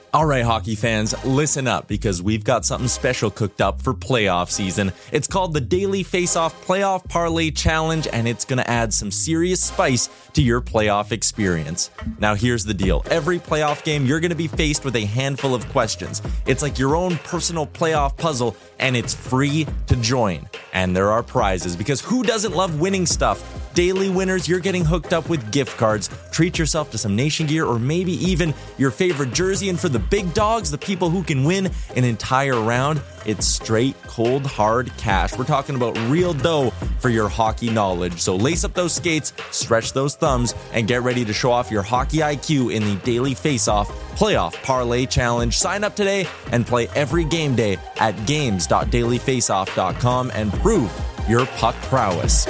All right, hockey fans, listen up because we've got something special cooked up for playoff season. It's called the Daily Face-Off Playoff Parlay Challenge, and it's going to add some serious spice to your playoff experience. Now, here's the deal. Every playoff game, you're going to be faced with a handful of questions. It's like your own personal playoff puzzle, and it's free to join. And there are prizes, because who doesn't love winning stuff? Daily winners, you're getting hooked up with gift cards. Treat yourself to some Nation gear or maybe even your favorite jersey. And for the big dogs, the people who can win an entire round, it's straight, cold, hard cash. We're talking about real dough for your hockey knowledge. So lace up those skates, stretch those thumbs, and get ready to show off your hockey IQ in the Daily Face-Off Playoff Parlay Challenge. Sign up today and play every game day at games.dailyfaceoff.com and prove your puck prowess.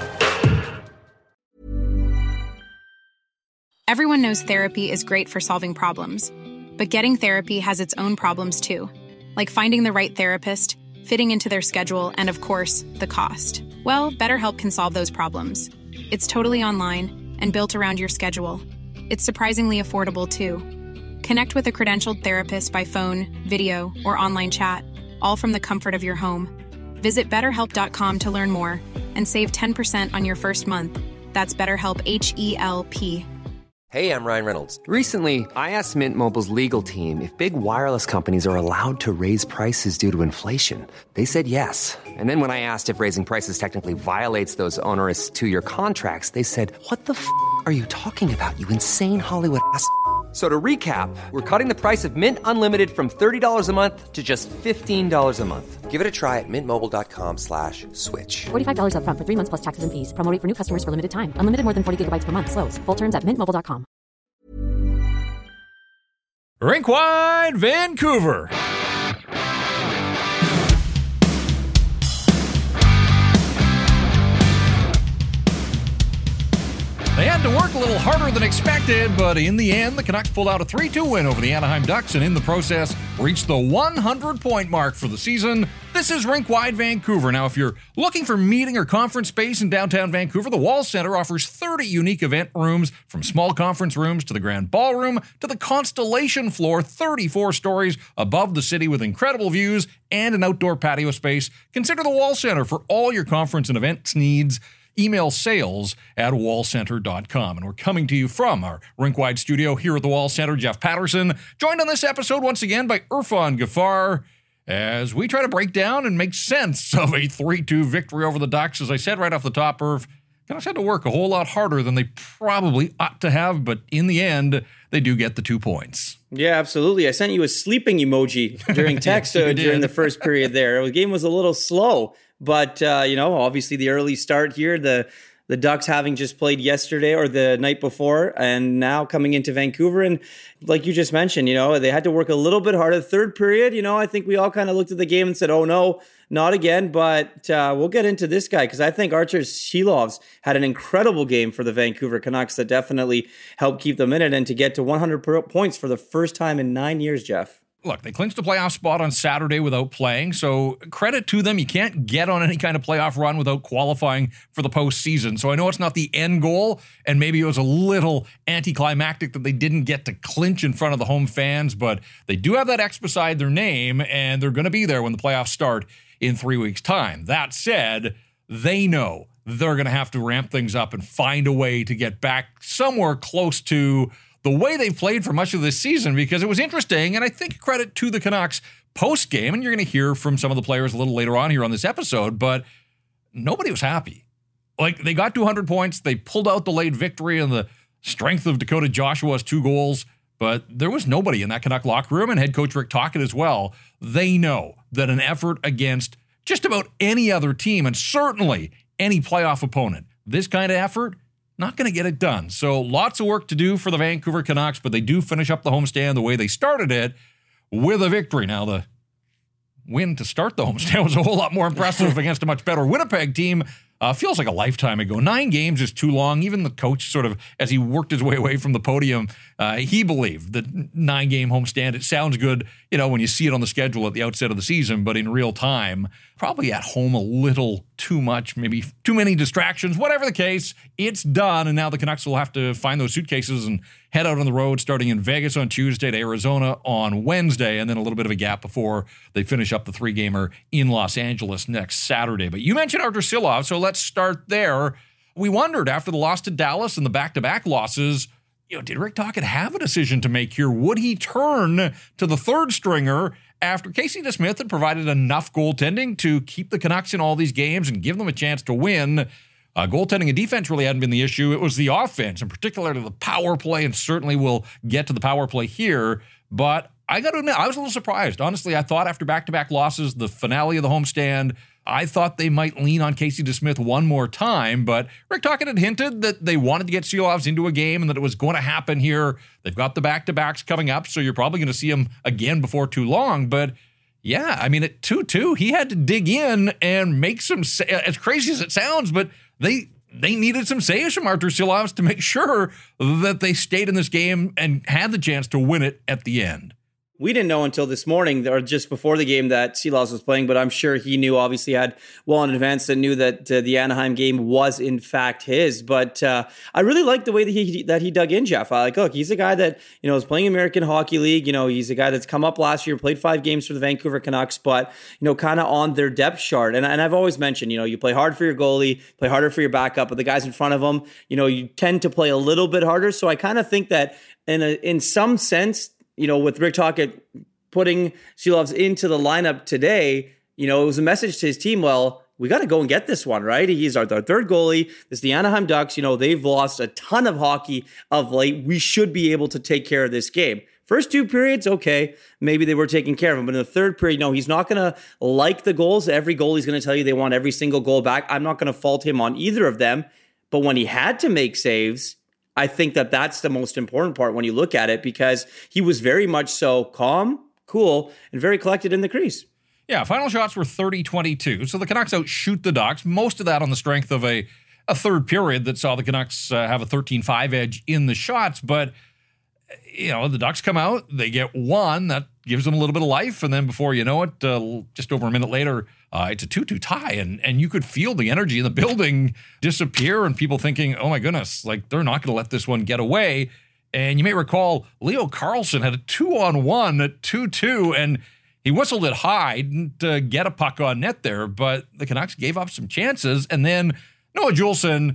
Everyone knows therapy is great for solving problems, but getting therapy has its own problems too, like finding the right therapist, fitting into their schedule, and of course, the cost. Well, BetterHelp can solve those problems. It's totally online and built around your schedule. It's surprisingly affordable too. Connect with a credentialed therapist by phone, video, or online chat, all from the comfort of your home. Visit BetterHelp.com to learn more and save 10% on your first month. That's BetterHelp, H-E-L-P. Hey, I'm Ryan Reynolds. Recently, I asked Mint Mobile's legal team if big wireless companies are allowed to raise prices due to inflation. They said yes. And then when I asked if raising prices technically violates those onerous two-year contracts, they said, "What the f*** are you talking about, you insane Hollywood ass?" So to recap, we're cutting the price of Mint Unlimited from $30 a month to just $15 a month. Give it a try at mintmobile.com/switch. $45 up front for 3 months plus taxes and fees. Promo rate for new customers for limited time. Unlimited more than 40 gigabytes per month. Slows full terms at mintmobile.com. Rinkwide Vancouver. They had to work a little harder than expected, but in the end, the Canucks pulled out a 3-2 win over the Anaheim Ducks and in the process reached the 100-point mark for the season. This is Rinkwide Vancouver. Now, if you're looking for meeting or conference space in downtown Vancouver, the Wall Centre offers 30 unique event rooms, from small conference rooms to the Grand Ballroom to the Constellation floor, 34 stories above the city with incredible views and an outdoor patio space. Consider the Wall Centre for all your conference and events needs. Email sales@wallcenter.com. And we're coming to you from our Rinkwide studio here at the Wall Centre. Jeff Patterson, joined on this episode once again by Irfan Gaffar, as we try to break down and make sense of a 3-2 victory over the Ducks. As I said right off the top, Irf, Canucks had to work a whole lot harder than they probably ought to have, but in the end, they do get the 2 points. Yeah, absolutely. I sent you a sleeping emoji during text during the first period there. The game was a little slow. But, obviously the early start here, the Ducks having just played yesterday or the night before and now coming into Vancouver. And like you just mentioned, they had to work a little bit harder. Third period, I think we all kind of looked at the game and said, oh, no, not again. But we'll get into this guy because I think Artur Silovs had an incredible game for the Vancouver Canucks that definitely helped keep them in it and to get to 100 points for the first time in 9 years, Jeff. Look, they clinched a playoff spot on Saturday without playing, so credit to them. You can't get on any kind of playoff run without qualifying for the postseason. So I know it's not the end goal, and maybe it was a little anticlimactic that they didn't get to clinch in front of the home fans, but they do have that X beside their name, and they're going to be there when the playoffs start in 3 weeks' time. That said, they know they're going to have to ramp things up and find a way to get back somewhere close to the way they've played for much of this season, because it was interesting, and I think credit to the Canucks post-game, and you're going to hear from some of the players a little later on here on this episode, but nobody was happy. Like, they got to 100 points, they pulled out the late victory on the strength of Dakota Joshua's 2 goals, but there was nobody in that Canuck locker room, and head coach Rick Tocchet as well. They know that an effort against just about any other team, and certainly any playoff opponent, this kind of effort, not going to get it done. So lots of work to do for the Vancouver Canucks, but they do finish up the homestand the way they started it, with a victory. Now, the win to start the homestand was a whole lot more impressive against a much better Winnipeg team. Feels like a lifetime ago. 9 games is too long. Even the coach, sort of, as he worked his way away from the podium, he believed that 9-game homestand, it sounds good, when you see it on the schedule at the outset of the season, but in real time, probably at home a little too much, maybe too many distractions, whatever the case, it's done. And now the Canucks will have to find those suitcases and head out on the road, starting in Vegas on Tuesday to Arizona on Wednesday, and then a little bit of a gap before they finish up the 3-gamer in Los Angeles next Saturday. But you mentioned Artur Silovs, so let's start there. We wondered after the loss to Dallas and the back-to-back losses, did Rick Tocchet have a decision to make here? Would he turn to the third stringer after Casey DeSmith had provided enough goaltending to keep the Canucks in all these games and give them a chance to win? Goaltending and defense really hadn't been the issue. It was the offense, in particular to the power play, and certainly we'll get to the power play here. But I got to admit, I was a little surprised. Honestly, I thought after back-to-back losses, the finale of the homestand, I thought they might lean on Casey DeSmith one more time, but Rick Tocchet had hinted that they wanted to get Silovs into a game and that it was going to happen here. They've got the back-to-backs coming up, so you're probably going to see him again before too long. But yeah, I mean, at 2-2, he had to dig in and make some, as crazy as it sounds, but they needed some saves from Artur Silovs to make sure that they stayed in this game and had the chance to win it at the end. We didn't know until this morning or just before the game that Silovs was playing, but I'm sure he knew, obviously had well in advance and knew that the Anaheim game was in fact his. But I really like the way that he dug in, Jeff. Look, he's a guy that, is playing American Hockey League. He's a guy that's come up last year, played 5 games for the Vancouver Canucks, but, kind of on their depth chart. And I've always mentioned, you play hard for your goalie, play harder for your backup, but the guys in front of them, you tend to play a little bit harder. So I kind of think that in some sense, with Rick Tocchet putting Silovs into the lineup today, it was a message to his team, well, we got to go and get this one, right? He's our third goalie. This is the Anaheim Ducks. They've lost a ton of hockey of late. We should be able to take care of this game. First 2 periods, okay, maybe they were taking care of him. But in the third period, no, he's not going to like the goals. Every goalie's going to tell you they want every single goal back. I'm not going to fault him on either of them. But when he had to make saves, I think that that's the most important part when you look at it, because he was very much so calm, cool, and very collected in the crease. Yeah, final shots were 30-22. So the Canucks outshoot the Ducks, most of that on the strength of a third period that saw the Canucks have a 13-5 edge in the shots. But, the Ducks come out, they get one, that gives them a little bit of life. And then before you know it, just over a minute later, it's a 2-2 tie. And you could feel the energy in the building disappear and people thinking, oh my goodness, they're not going to let this one get away. And you may recall Leo Carlsson had a 2-on-1 at 2-2, and he whistled it high, didn't get a puck on net there, but the Canucks gave up some chances. And then Noah Juulsen,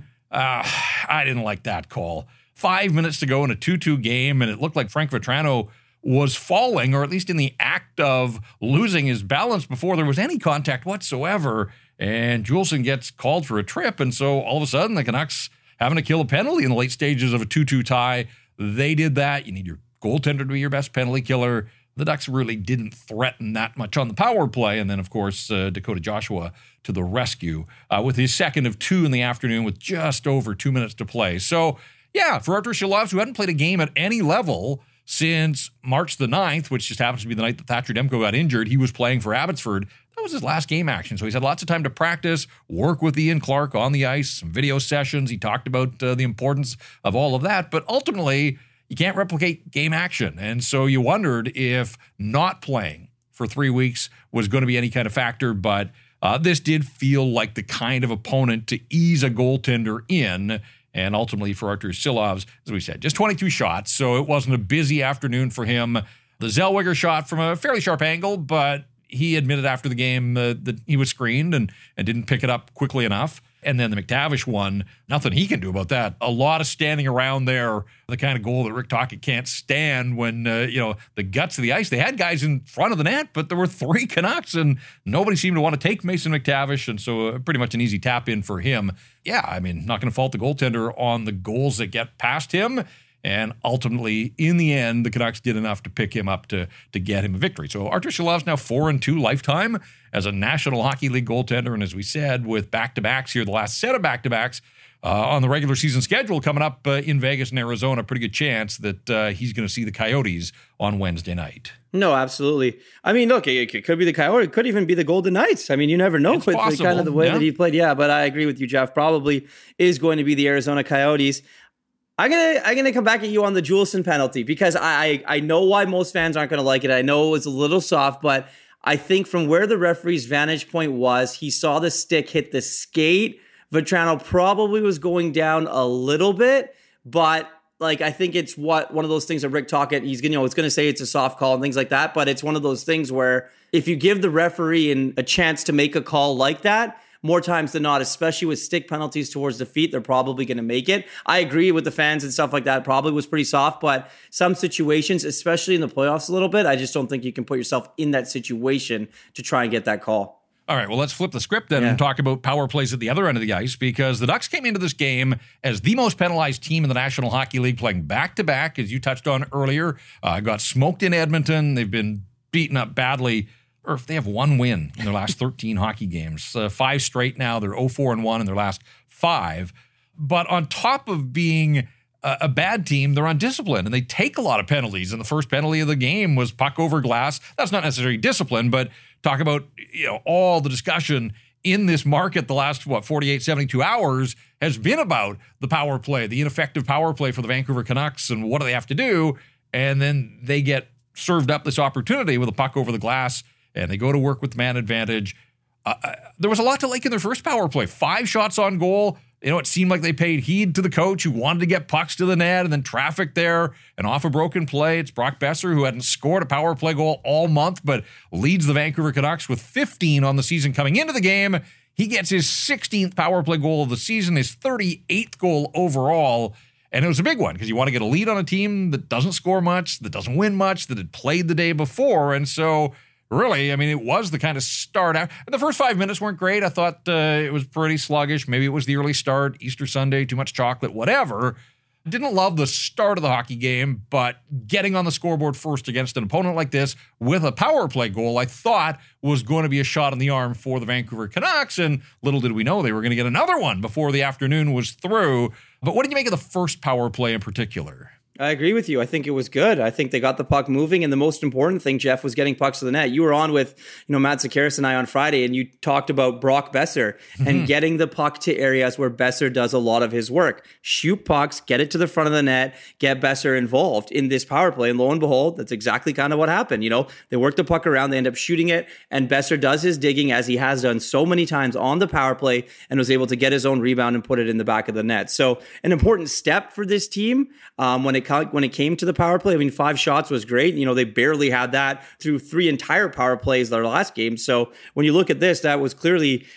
I didn't like that call. 5 minutes to go in a 2-2 game, and it looked like Frank Vatrano was falling, or at least in the act of losing his balance before there was any contact whatsoever. And Juulsen gets called for a trip, and so all of a sudden the Canucks having to kill a penalty in the late stages of a 2-2 tie. They did that. You need your goaltender to be your best penalty killer. The Ducks really didn't threaten that much on the power play. And then, of course, Dakota Joshua to the rescue with his second of 2 in the afternoon with just over 2 minutes to play. So, yeah, for Artur Silovs, who hadn't played a game at any level since March the 9th, which just happens to be the night that Thatcher Demko got injured, he was playing for Abbotsford. That was his last game action. So he's had lots of time to practice, work with Ian Clark on the ice, some video sessions. He talked about the importance of all of that. But ultimately, you can't replicate game action. And so you wondered if not playing for 3 weeks was going to be any kind of factor. But this did feel like the kind of opponent to ease a goaltender in. And ultimately for Artur Silovs, as we said, just 22 shots. So it wasn't a busy afternoon for him. The Zellweger shot from a fairly sharp angle, but he admitted after the game that he was screened and didn't pick it up quickly enough. And then the McTavish one, nothing he can do about that. A lot of standing around there, the kind of goal that Rick Tocchet can't stand when, the guts of the ice. They had guys in front of the net, but there were 3 Canucks and nobody seemed to want to take Mason McTavish. And so pretty much an easy tap in for him. Yeah, I mean, not going to fault the goaltender on the goals that get past him. And ultimately, in the end, the Canucks did enough to pick him up to get him a victory. So Artur Silovs now 4-2 lifetime as a National Hockey League goaltender. And as we said, with back-to-backs here, the last set of back-to-backs on the regular season schedule coming up in Vegas and Arizona, pretty good chance that he's going to see the Coyotes on Wednesday night. No, absolutely. I mean, look, it could be the Coyotes. It could even be the Golden Knights. I mean, you never know with kind of the way that he played. Yeah, but I agree with you, Jeff. Probably is going to be the Arizona Coyotes. I'm gonna come back at you on the Juulsen penalty because I know why most fans aren't gonna like it. I know it was a little soft, but I think from where the referee's vantage point was, he saw the stick hit the skate. Vatrano probably was going down a little bit, but like, I think it's one of those things that Rick Tocchet, he's going to say it's a soft call and things like that. But it's one of those things where if you give the referee a chance to make a call like that, more times than not, especially with stick penalties towards the feet, they're probably going to make it. I agree with the fans and stuff like that. Probably was pretty soft, but some situations, especially in the playoffs a little bit, I just don't think you can put yourself in that situation to try and get that call. All right, well, let's flip the script then and talk about power plays at the other end of the ice, because the Ducks came into this game as the most penalized team in the National Hockey League, playing back-to-back, as you touched on earlier. Got smoked in Edmonton. They've been beaten up badly, or if they have one win in their last 13 hockey games. 5 straight now. They're 0-4-1 in their last 5. But on top of being a bad team, they're undisciplined, and they take a lot of penalties. And the first penalty of the game was puck over glass. That's not necessarily discipline, but talk about, all the discussion in this market the last, 48, 72 hours has been about the power play, the ineffective power play for the Vancouver Canucks, and what do they have to do? And then they get served up this opportunity with a puck over the glass, and they go to work with man advantage. There was a lot to like in their first power play. 5 shots on goal. It seemed like they paid heed to the coach who wanted to get pucks to the net, and then traffic there and off a broken play. It's Brock Boeser, who hadn't scored a power play goal all month, but leads the Vancouver Canucks with 15 on the season coming into the game. He gets his 16th power play goal of the season, his 38th goal overall. And it was a big one because you want to get a lead on a team that doesn't score much, that doesn't win much, that had played the day before. And so really, it was the kind of start out. The first 5 minutes weren't great. I thought it was pretty sluggish. Maybe it was the early start, Easter Sunday, too much chocolate, whatever. Didn't love the start of the hockey game, but getting on the scoreboard first against an opponent like this with a power play goal, I thought was going to be a shot in the arm for the Vancouver Canucks. And little did we know they were going to get another one before the afternoon was through. But what did you make of the first power play in particular? I agree with you. I think it was good. I think they got the puck moving. And the most important thing, Jeff, was getting pucks to the net. You were on with, Matt Sakaris and I on Friday, and you talked about Brock Boeser and getting the puck to areas where Boeser does a lot of his work. Shoot pucks, get it to the front of the net, get Boeser involved in this power play. And lo and behold, that's exactly kind of what happened. They work the puck around, they end up shooting it, and Boeser does his digging, as he has done so many times on the power play, and was able to get his own rebound and put it in the back of the net. So an important step for this team when it came to the power play. 5 shots was great. They barely had that through 3 entire power plays their last game. So when you look at this, that was clearly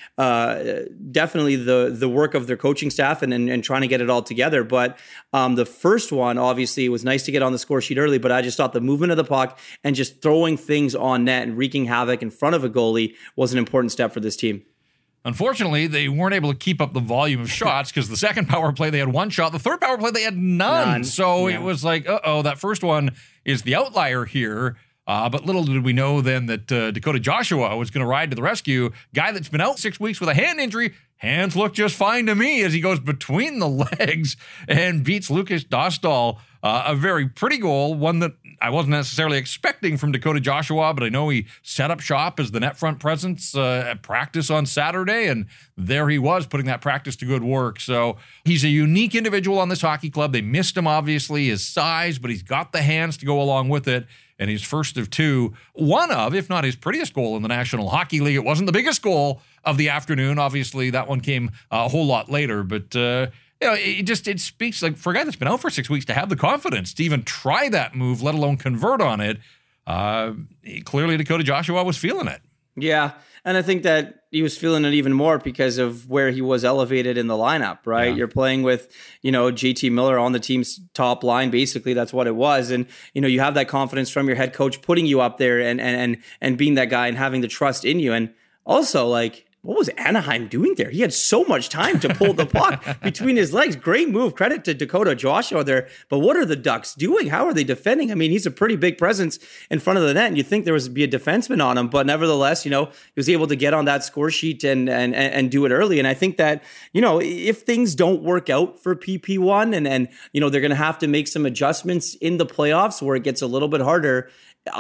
definitely the work of their coaching staff and trying to get it all together. But the first one, obviously, it was nice to get on the score sheet early, but I just thought the movement of the puck and just throwing things on net and wreaking havoc in front of a goalie was an important step for this team. Unfortunately, they weren't able to keep up the volume of shots because the second power play, they had 1 shot. The third power play, they had none. So It was like, that first one is the outlier here. But little did we know then that Dakota Joshua was going to ride to the rescue. Guy that's been out 6 weeks with a hand injury. Hands look just fine to me as he goes between the legs and beats Lucas Dostal. A very pretty goal, one that I wasn't necessarily expecting from Dakota Joshua, but I know he set up shop as the net front presence at practice on Saturday, and there he was putting that practice to good work. So he's a unique individual on this hockey club. They missed him, obviously, his size, but he's got the hands to go along with it. And he's first of 2, one of, if not his prettiest goal in the National Hockey League. It wasn't the biggest goal of the afternoon. Obviously, that one came a whole lot later. But, it speaks, like, for a guy that's been out for 6 weeks to have the confidence to even try that move, let alone convert on it. Clearly, Dakota Joshua was feeling it. Yeah, and I think that he was feeling it even more because of where he was elevated in the lineup, right? Yeah. You're playing with, JT Miller on the team's top line. Basically, that's what it was. And, you have that confidence from your head coach putting you up there and being that guy and having the trust in you. And also, what was Anaheim doing there? He had so much time to pull the puck between his legs. Great move. Credit to Dakota Joshua there. But what are the Ducks doing? How are they defending? He's a pretty big presence in front of the net, and you'd think there would be a defenseman on him. But nevertheless, he was able to get on that score sheet and do it early. And I think that, if things don't work out for PP1 and they're going to have to make some adjustments in the playoffs where it gets a little bit harder,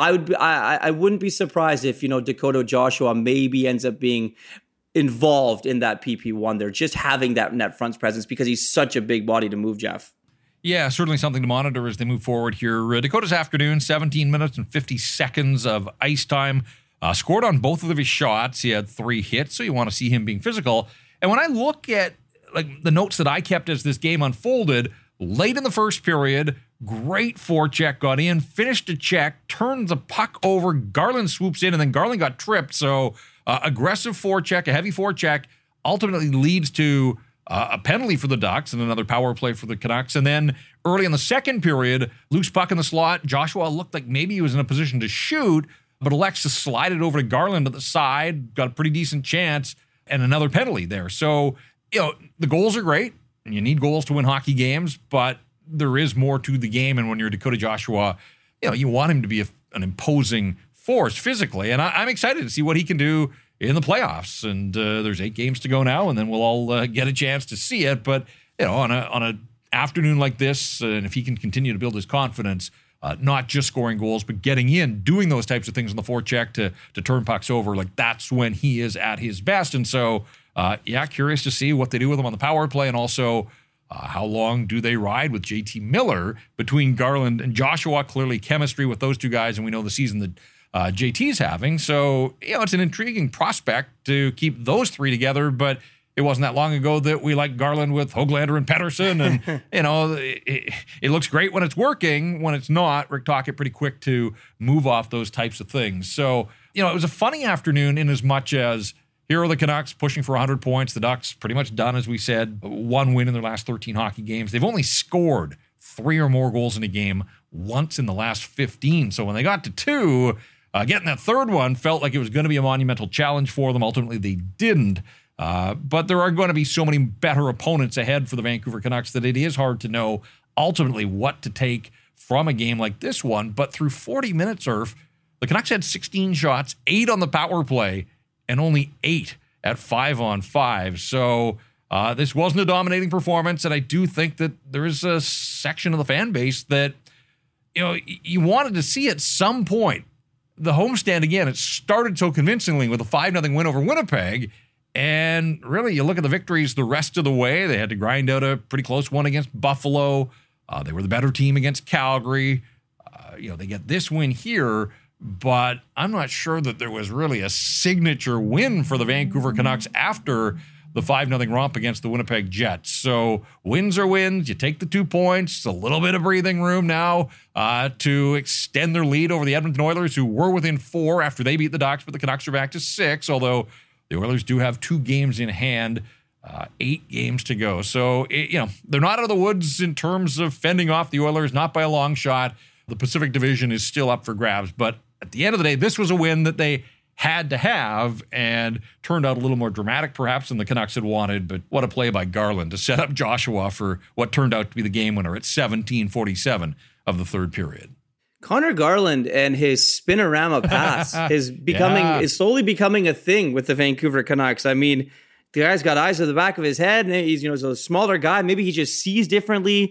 I wouldn't be surprised if, Dakota Joshua maybe ends up being involved in that PP1 there, just having that net front presence because he's such a big body to move, Jeff. Yeah, certainly something to monitor as they move forward here. Dakota's afternoon, 17 minutes and 50 seconds of ice time. Scored on both of his shots. He had 3 hits, so you want to see him being physical. And when I look at like the notes that I kept as this game unfolded, late in the first period, great forecheck, got in, finished a check, turned the puck over, Garland swoops in, and then Garland got tripped. So aggressive forecheck, a heavy forecheck, ultimately leads to a penalty for the Ducks and another power play for the Canucks. And then early in the second period, loose puck in the slot, Joshua looked like maybe he was in a position to shoot, but elects to slide it over to Garland at the side, got a pretty decent chance, and another penalty there. So, the goals are great, and you need goals to win hockey games, but there is more to the game. And when you're Dakota Joshua, you want him to be an imposing force physically. And I'm excited to see what he can do in the playoffs. And there's 8 games to go now, and then we'll all get a chance to see it. But, on a afternoon like this, and if he can continue to build his confidence, not just scoring goals, but getting in, doing those types of things on the forecheck to turn pucks over, like that's when he is at his best. And so, curious to see what they do with him on the power play, and also how long do they ride with JT Miller between Garland and Joshua? Clearly chemistry with those two guys, and we know the season that JT's having. So, it's an intriguing prospect to keep those 3 together, but it wasn't that long ago that we liked Garland with Höglander and Pettersson, and, it looks great when it's working. When it's not, Rick Tocchet pretty quick to move off those types of things. So, it was a funny afternoon in as much as here are the Canucks pushing for 100 points. The Ducks pretty much done, as we said, 1 win in their last 13 hockey games. They've only scored 3 or more goals in a game once in the last 15. So when they got to 2, getting that third one felt like it was going to be a monumental challenge for them. Ultimately, they didn't. But there are going to be so many better opponents ahead for the Vancouver Canucks that it is hard to know ultimately what to take from a game like this one. But through 40 minutes, Irf, the Canucks had 16 shots, 8 on the power play, and only 8 at 5-on-5. So this wasn't a dominating performance, and I do think that there is a section of the fan base that, you wanted to see at some point. The homestand, again, it started so convincingly with a 5-0 win over Winnipeg, and really, you look at the victories the rest of the way. They had to grind out a pretty close one against Buffalo. They were the better team against Calgary. They get this win here, but I'm not sure that there was really a signature win for the Vancouver Canucks after the 5-0 romp against the Winnipeg Jets. So wins are wins. You take the 2 points. It's a little bit of breathing room now to extend their lead over the Edmonton Oilers, who were within 4 after they beat the Ducks, but the Canucks are back to 6, although the Oilers do have 2 games in hand, 8 games to go. So, they're not out of the woods in terms of fending off the Oilers, not by a long shot. The Pacific Division is still up for grabs, but at the end of the day, this was a win that they had to have and turned out a little more dramatic perhaps than the Canucks had wanted. But what a play by Garland to set up Joshua for what turned out to be the game winner at 17:47 of the third period. Connor Garland and his spinorama pass is slowly becoming a thing with the Vancouver Canucks. I mean, the guy's got eyes at the back of his head, and he's a smaller guy. Maybe he just sees differently.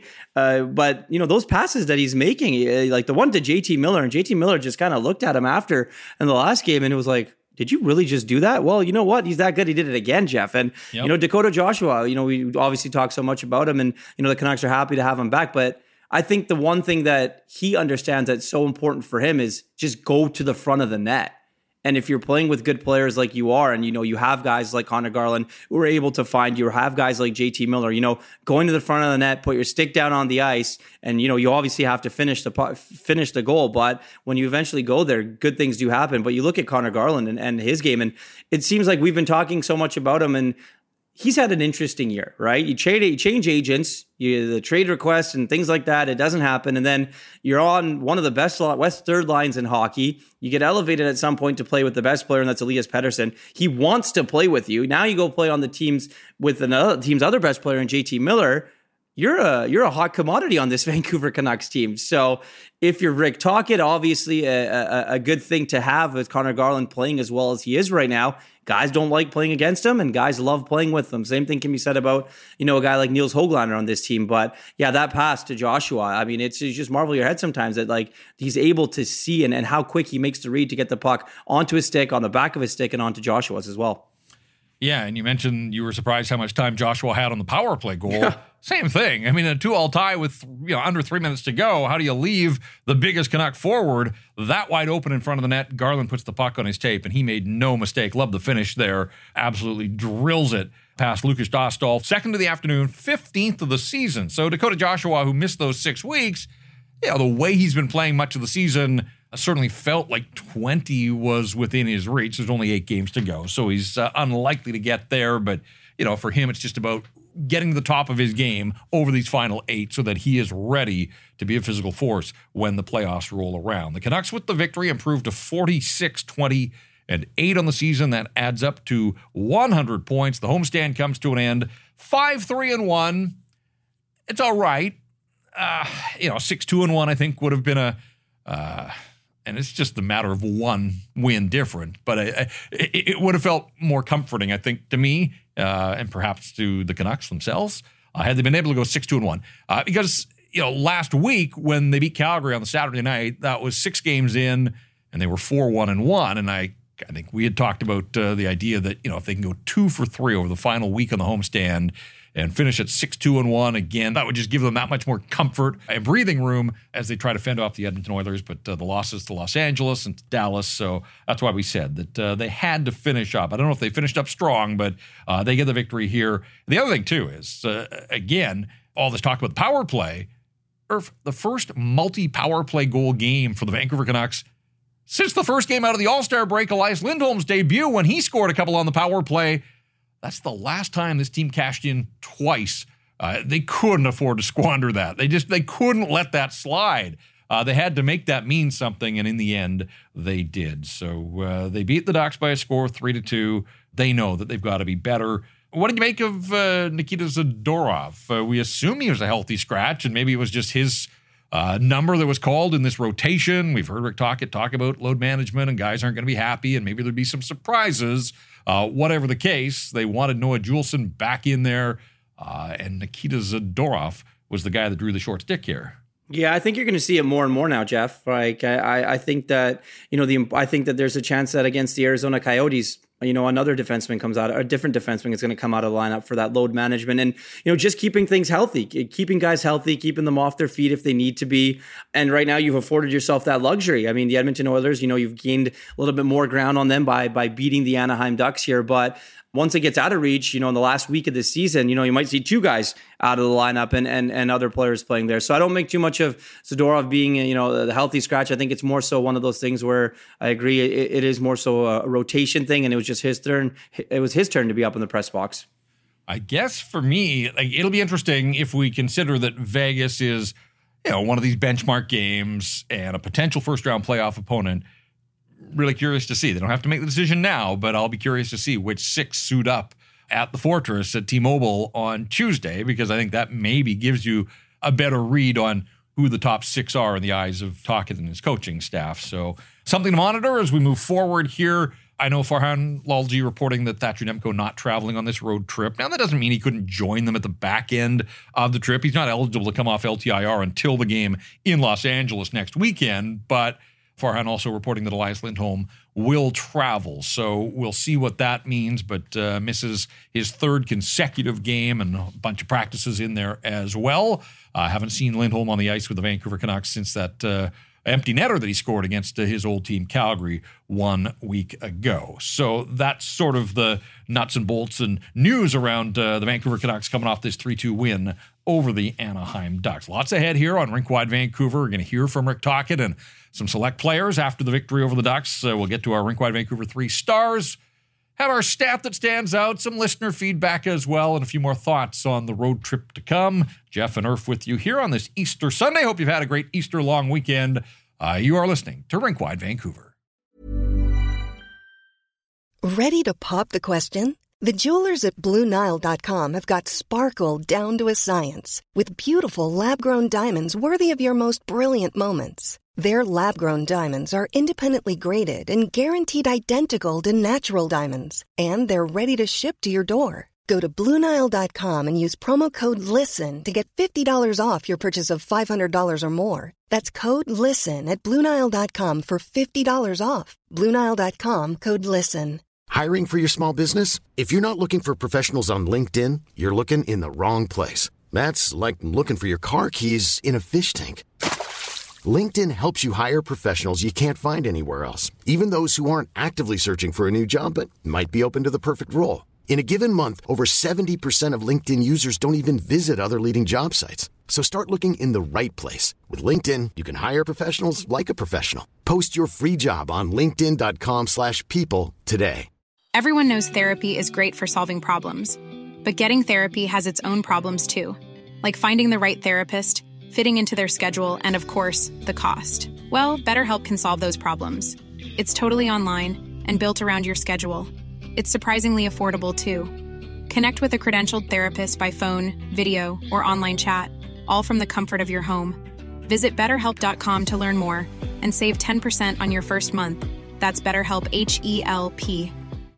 But those passes that he's making, like the one to JT Miller, and JT Miller just kind of looked at him after in the last game, and it was like, did you really just do that? Well, you know what? He's that good. He did it again, Jeff. And Dakota Joshua, we obviously talk so much about him, and the Canucks are happy to have him back. But I think the one thing that he understands that's so important for him is just go to the front of the net. And if you're playing with good players like you are, and you have guys like Connor Garland who are able to find you, or have guys like JT Miller, going to the front of the net, put your stick down on the ice, and you obviously have to finish the goal. But when you eventually go there, good things do happen. But you look at Connor Garland and his game, and it seems like we've been talking so much about him, and he's had an interesting year, right? You change agents, the trade requests and things like that. It doesn't happen. And then you're on one of the best West third lines in hockey. You get elevated at some point to play with the best player, and that's Elias Pettersson. He wants to play with you. Now you go play on the teams with another team's other best player in JT Miller. You're a hot commodity on this Vancouver Canucks team. So if you're Rick Tocchet, obviously a good thing to have with Connor Garland playing as well as he is right now. Guys don't like playing against him, and guys love playing with him. Same thing can be said about, a guy like Nils Höglander on this team. But yeah, that pass to Joshua, I mean, it's just marvel your head sometimes that like he's able to see and how quick he makes the read to get the puck onto his stick, on the back of his stick, and onto Joshua's as well. Yeah, and you mentioned you were surprised how much time Joshua had on the power play goal. Same thing. I mean, a 2-all tie with under 3 minutes to go. How do you leave the biggest Canuck forward that wide open in front of the net? Garland puts the puck on his tape, and he made no mistake. Love the finish there. Absolutely drills it past Lucas Dostal. Second of the afternoon, 15th of the season. So Dakota Joshua, who missed those 6 weeks, the way he's been playing much of the season certainly felt like 20 was within his reach. There's only 8 games to go, so he's unlikely to get there. But, for him, it's just about getting to the top of his game over these final 8 so that he is ready to be a physical force when the playoffs roll around. The Canucks with the victory improved to 46-20 and 8 on the season. That adds up to 100 points. The homestand comes to an end. 5-3-1. It's all right. 6-2-1, I think, would have been and it's just a matter of one win different, but it would have felt more comforting, I think, to me, and perhaps to the Canucks themselves, had they been able to go 6-2-1. Because, last week when they beat Calgary on the Saturday night, that was 6 games in, and they were 4-1-1, and I think we had talked about the idea that, if they can go 2 for 3 over the final week on the homestand and finish at 6-2-1 again, that would just give them that much more comfort and breathing room as they try to fend off the Edmonton Oilers, but the losses to Los Angeles and to Dallas. So that's why we said that they had to finish up. I don't know if they finished up strong, but they get the victory here. The other thing, too, is, again, all this talk about the power play, the first multi-power play goal game for the Vancouver Canucks since the first game out of the All-Star break, Elias Lindholm's debut when he scored a couple on the power play. That's the last time this team cashed in twice. They couldn't afford to squander that. They couldn't let that slide. They had to make that mean something, and in the end, they did. So they beat the Ducks by a score of 3-2. They know that they've got to be better. What did you make of Nikita Zadorov? We assume he was a healthy scratch, and maybe it was just his number that was called in this rotation. We've heard Rick Tocchet talk about load management, and guys aren't going to be happy, and maybe there'd be some surprises. Whatever the case, they wanted Noah Juulsen back in there, and Nikita Zadorov was the guy that drew the short stick here. Yeah, I think you're going to see it more and more now, Jeff. Like I think that I think that there's a chance that against the Arizona Coyotes, another defenseman comes out, a different defenseman is going to come out of the lineup for that load management and, just keeping things healthy, keeping guys healthy, keeping them off their feet if they need to be. And right now you've afforded yourself that luxury. I mean, the Edmonton Oilers, you've gained a little bit more ground on them by beating the Anaheim Ducks here. But once it gets out of reach, in the last week of the season, you might see 2 guys out of the lineup and other players playing there. So I don't make too much of Zadorov being, the healthy scratch. I think it's more so one of those things where I agree it is more so a rotation thing, and it was just his turn. It was his turn to be up in the press box. I guess for me, it'll be interesting if we consider that Vegas is, one of these benchmark games and a potential first-round playoff opponent. Really curious to see. They don't have to make the decision now, but I'll be curious to see which 6 suit up at the Fortress at T-Mobile on Tuesday, because I think that maybe gives you a better read on who the top 6 are in the eyes of Tocchet and his coaching staff. So something to monitor as we move forward here. I know Farhan Lalji reporting that Thatcher Demko not traveling on this road trip. Now, that doesn't mean he couldn't join them at the back end of the trip. He's not eligible to come off LTIR until the game in Los Angeles next weekend, but Farhan also reporting that Elias Lindholm will travel. So we'll see what that means, but misses his 3rd consecutive game and a bunch of practices in there as well. Haven't seen Lindholm on the ice with the Vancouver Canucks since that empty netter that he scored against his old team Calgary 1 week ago. So that's sort of the nuts and bolts and news around the Vancouver Canucks coming off this 3-2 win over the Anaheim Ducks. Lots ahead here on Rink Wide Vancouver. We're going to hear from Rick Tocchet and some select players after the victory over the Ducks. We'll get to our Rink Wide Vancouver 3 stars, have our stat that stands out, some listener feedback as well, and a few more thoughts on the road trip to come. Jeff and Irf with you here on this Easter Sunday. Hope you've had a great Easter long weekend. You are listening to Rink Wide Vancouver. Ready to pop the question? The jewelers at BlueNile.com have got sparkle down to a science with beautiful lab-grown diamonds worthy of your most brilliant moments. Their lab-grown diamonds are independently graded and guaranteed identical to natural diamonds, and they're ready to ship to your door. Go to BlueNile.com and use promo code LISTEN to get $50 off your purchase of $500 or more. That's code LISTEN at BlueNile.com for $50 off. BlueNile.com, code LISTEN. Hiring for your small business? If you're not looking for professionals on LinkedIn, you're looking in the wrong place. That's like looking for your car keys in a fish tank. LinkedIn helps you hire professionals you can't find anywhere else, even those who aren't actively searching for a new job but might be open to the perfect role. In a given month, over 70% of LinkedIn users don't even visit other leading job sites. So start looking in the right place. With LinkedIn, you can hire professionals like a professional. Post your free job on linkedin.com/people today. Everyone knows therapy is great for solving problems, but getting therapy has its own problems too, like finding the right therapist, fitting into their schedule, and of course, the cost. Well, BetterHelp can solve those problems. It's totally online and built around your schedule. It's surprisingly affordable too. Connect with a credentialed therapist by phone, video, or online chat, all from the comfort of your home. Visit BetterHelp.com to learn more and save 10% on your first month. That's BetterHelp, H-E-L-P.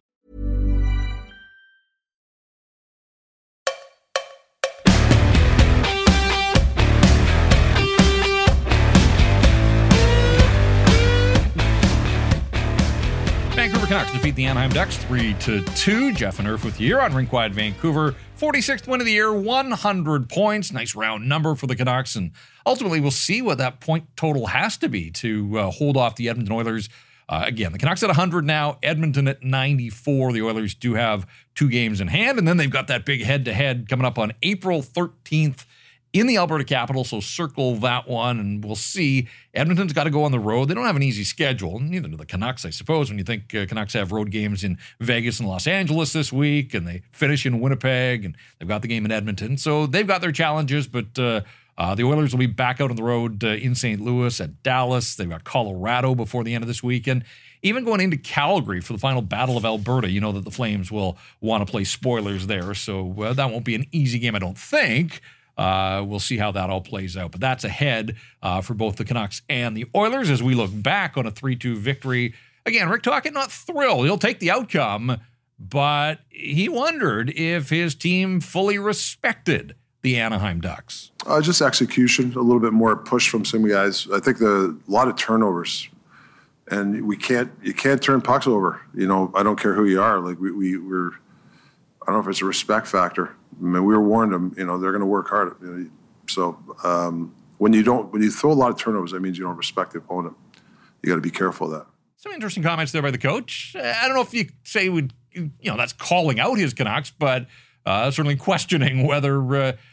Vancouver Canucks defeat the Anaheim Ducks 3-2. Jeff and Irf with you here on Rink Wide Vancouver. 46th win of the year, 100 points. Nice round number for the Canucks. And ultimately, we'll see what that point total has to be to hold off the Edmonton Oilers. Again, the Canucks at 100 now, Edmonton at 94. The Oilers do have 2 games in hand. And then they've got that big head-to-head coming up on April 13th in the Alberta Capital, so circle that one, and we'll see. Edmonton's got to go on the road. They don't have an easy schedule, neither do the Canucks, I suppose, when you think Canucks have road games in Vegas and Los Angeles this week, and they finish in Winnipeg, and they've got the game in Edmonton. So they've got their challenges, but the Oilers will be back out on the road in St. Louis, at Dallas. They've got Colorado before the end of this weekend. Even going into Calgary for the final Battle of Alberta, you know that the Flames will want to play spoilers there, so that won't be an easy game, I don't think. We'll see how that all plays out. But that's ahead for both the Canucks and the Oilers as we look back on a 3-2 victory. Again, Rick Tocchet not thrilled. He'll take the outcome, but he wondered if his team fully respected the Anaheim Ducks. Just execution, a little bit more push from some guys. I think a lot of turnovers, and you can't turn pucks over. You know, I don't care who you are. Like we're, I don't know if it's a respect factor. I mean, we were warned them, you know, they're going to work hard. You know, so when you throw a lot of turnovers, that means you don't respect the opponent. You got to be careful of that. Some interesting comments there by the coach. I don't know if you say that's calling out his Canucks, but certainly questioning whether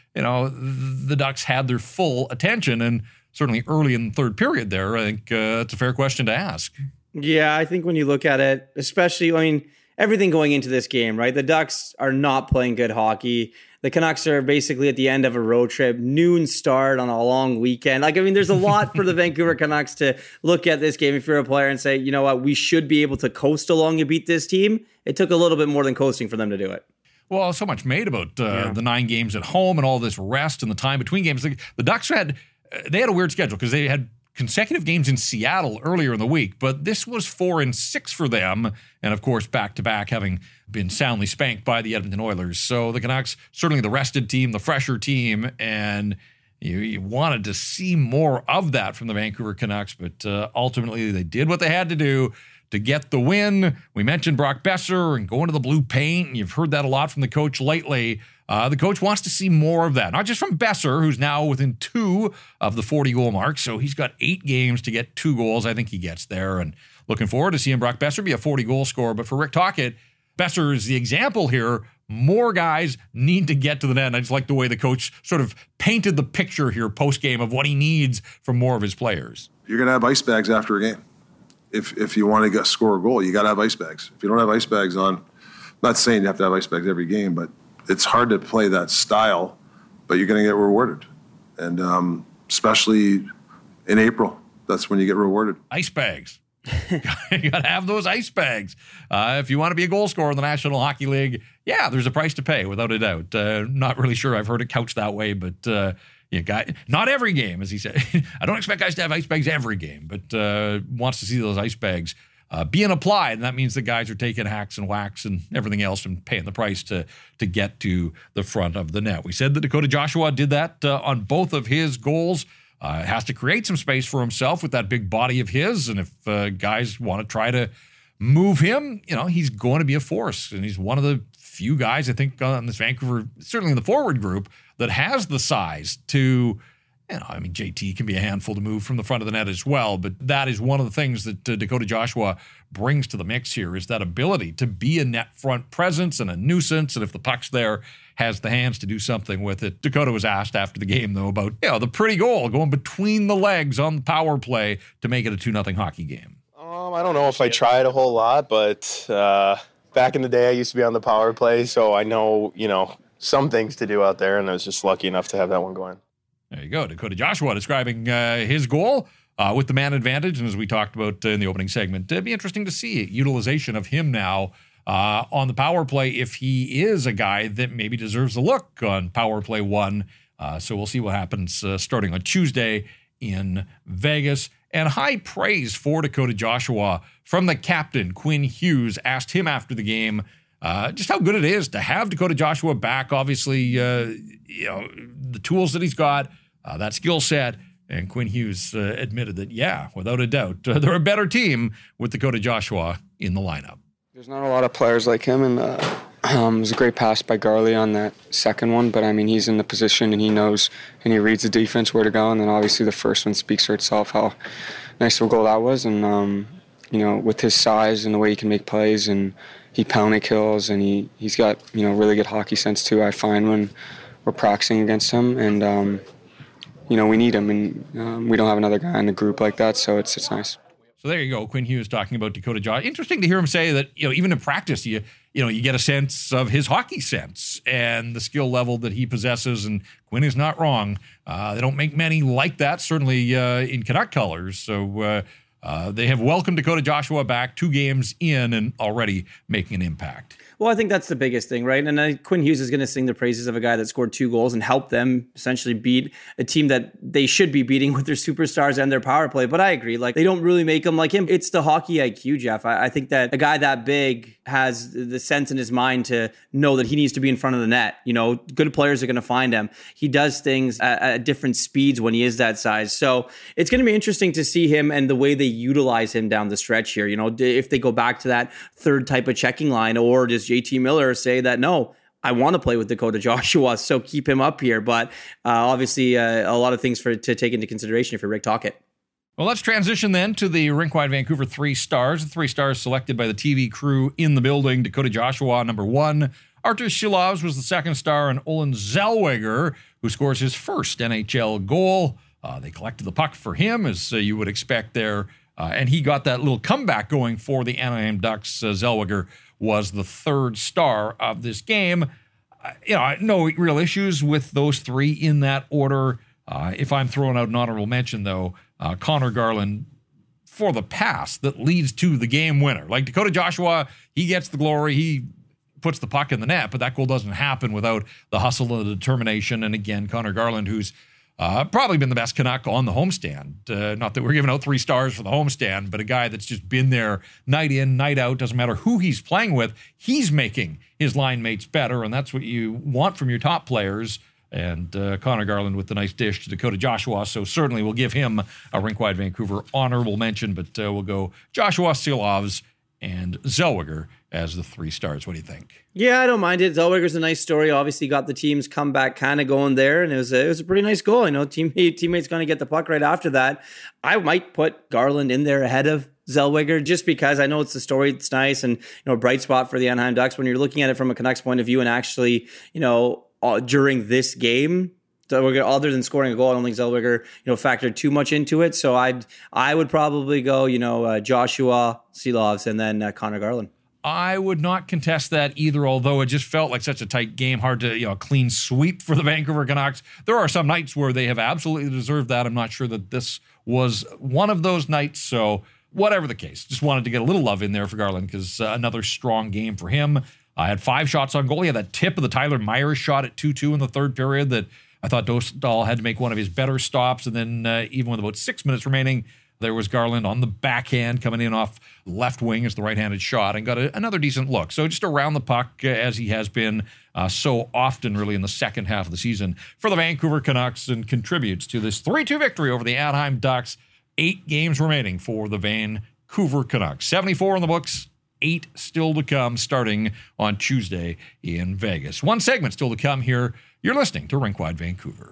the Ducks had their full attention, and certainly early in the third period there, I think it's a fair question to ask. Yeah, I think when you look at it, especially, everything going into this game, right? The Ducks are not playing good hockey. The Canucks are basically at the end of a road trip, noon start on a long weekend. There's a lot for the Vancouver Canucks to look at this game if you're a player and say, you know what, we should be able to coast along and beat this team. It took a little bit more than coasting for them to do it. Well, so much made about the 9 games at home and all this rest and the time between games. The Ducks had a weird schedule because they had consecutive games in Seattle earlier in the week, but this was 4 and 6 for them. And of course, back-to-back having been soundly spanked by the Edmonton Oilers. So the Canucks, certainly the rested team, the fresher team, and you wanted to see more of that from the Vancouver Canucks, but ultimately they did what they had to do to get the win. We mentioned Brock Boeser and going to the blue paint, and you've heard that a lot from the coach lately. The coach wants to see more of that, not just from Boeser, who's now within 2 of the 40-goal mark. So he's got 8 games to get 2 goals. I think he gets there, and looking forward to seeing Brock Boeser be a 40-goal scorer. But for Rick Tocchet, Boeser is the example here. More guys need to get to the net. And I just like the way the coach sort of painted the picture here post-game of what he needs from more of his players. You're going to have ice bags after a game. If you want to score a goal, you got to have ice bags. If you don't have ice bags on, I'm not saying you have to have ice bags every game, but it's hard to play that style, but you're going to get rewarded. And especially in April, that's when you get rewarded. Ice bags. You got to have those ice bags. If you want to be a goal scorer in the National Hockey League, yeah, there's a price to pay, without a doubt. Not really sure I've heard it couched that way, but not every game, as he said. I don't expect guys to have ice bags every game, but wants to see those ice bags being applied, and that means the guys are taking hacks and whacks and everything else and paying the price to get to the front of the net. We said that Dakota Joshua did that on both of his goals. Has to create some space for himself with that big body of his, and if guys want to try to move him, he's going to be a force. And he's one of the few guys, I think, on this Vancouver, certainly in the forward group, that has the size to, JT can be a handful to move from the front of the net as well. But that is one of the things that Dakota Joshua brings to the mix here, is that ability to be a net front presence and a nuisance. And if the puck's there, has the hands to do something with it. Dakota was asked after the game, though, about the pretty goal going between the legs on the power play to make it a 2-0 hockey game. I don't know if I tried a whole lot, but back in the day I used to be on the power play, so I know, some things to do out there, and I was just lucky enough to have that one going. There you go. Dakota Joshua describing his goal with the man advantage, and as we talked about in the opening segment, it'd be interesting to see utilization of him now on the power play if he is a guy that maybe deserves a look on power play 1. So we'll see what happens starting on Tuesday in Vegas. And high praise for Dakota Joshua from the captain, Quinn Hughes. Asked him after the game just how good it is to have Dakota Joshua back. Obviously, the tools that he's got, that skill set. And Quinn Hughes admitted that, without a doubt, they're a better team with Dakota Joshua in the lineup. There's not a lot of players like him, and it was a great pass by Garley on that second one, but he's in the position and he knows and he reads the defense where to go, and then obviously the first one speaks for itself, how nice of a goal that was, and with his size and the way he can make plays, and he penalty kills, and he's got really good hockey sense too, I find, when we're practicing against him, and we need him, and we don't have another guy in the group like that, so it's nice. So there you go. Quinn Hughes talking about Dakota Joshua. Interesting to hear him say that, even in practice, you get a sense of his hockey sense and the skill level that he possesses. And Quinn is not wrong. They don't make many like that, certainly in Canuck colors. So they have welcomed Dakota Joshua back 2 games in and already making an impact. Well, I think that's the biggest thing, right? And Quinn Hughes is going to sing the praises of a guy that scored 2 goals and helped them essentially beat a team that they should be beating with their superstars and their power play. But I agree, they don't really make him like him. It's the hockey IQ, Jeff. I think that a guy that big has the sense in his mind to know that he needs to be in front of the net. Good players are going to find him. He does things at different speeds when he is that size. So it's going to be interesting to see him and the way they utilize him down the stretch here. If they go back to that third type of checking line, or does JT Miller say that, no, I want to play with Dakota Joshua, so keep him up here. But obviously a lot of things to take into consideration if you're Rick Tocchet. Well, let's transition then to the Rink-Wide Vancouver 3 stars. The 3 stars selected by the TV crew in the building. Dakota Joshua, number 1. Artur Silovs was the 2nd star, and Olen Zellweger, who scores his first NHL goal. They collected the puck for him, as you would expect there. And he got that little comeback going for the Anaheim Ducks. Zellweger was the 3rd star of this game. No real issues with those 3 in that order. If I'm throwing out an honorable mention, though, Connor Garland for the pass that leads to the game winner. Like Dakota Joshua, he gets the glory. He puts the puck in the net, but that goal doesn't happen without the hustle and the determination. And again, Connor Garland, who's probably been the best Canuck on the homestand. Not that we're giving out 3 stars for the homestand, but a guy that's just been there night in, night out. Doesn't matter who he's playing with. He's making his line mates better, and that's what you want from your top players. And Connor Garland with the nice dish to Dakota Joshua. So certainly we'll give him a Rink-Wide Vancouver honorable mention, but we'll go Joshua, Silovs, and Zellweger as the 3 stars. What do you think? Yeah, I don't mind it. Zellweger's a nice story. Obviously got the team's comeback kind of going there, and it was a pretty nice goal. I know teammate's going to get the puck right after that. I might put Garland in there ahead of Zellweger just because I know it's the story. It's nice and a bright spot for the Anaheim Ducks when you're looking at it from a Canucks point of view, and actually, during this game, Zellweger, other than scoring a goal, I don't think Zellweger, factored too much into it. So I would probably go, Joshua, Silovs, and then Connor Garland. I would not contest that either, although it just felt like such a tight game, hard to, a clean sweep for the Vancouver Canucks. There are some nights where they have absolutely deserved that. I'm not sure that this was one of those nights. So whatever the case, just wanted to get a little love in there for Garland because another strong game for him. I had 5 shots on goal. He had that tip of the Tyler Myers shot at 2-2 in the 3rd period that I thought Dostal had to make one of his better stops. And then even with about 6 minutes remaining, there was Garland on the backhand coming in off left wing as the right-handed shot and got another decent look. So just around the puck as he has been so often really in the second half of the season for the Vancouver Canucks and contributes to this 3-2 victory over the Anaheim Ducks. 8 games remaining for the Vancouver Canucks. 74 in the books, 8 still to come starting on Tuesday in Vegas. One segment still to come here. You're listening to Rink Wide Vancouver.